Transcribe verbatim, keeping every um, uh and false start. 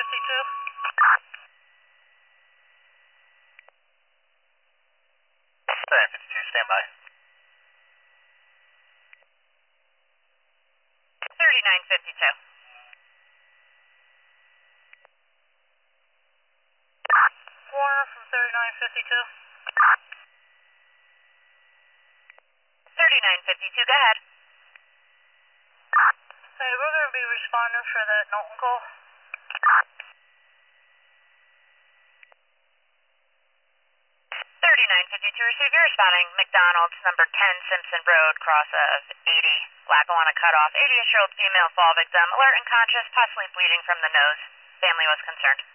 fifty-two. thirty-nine fifty-two, stand by. thirty-nine fifty-two. Warner from thirty-nine fifty-two. thirty-nine fifty-two, go ahead. Hey, we're going to be responding for that Knowlton call. thirty-nine fifty-two, receive your responding. McDonald's, number ten Simpson Road, cross of eighty. Lackawanna cutoff. eighty-eight-year-old female fall victim. Alert and conscious, possibly bleeding from the nose. Family was concerned.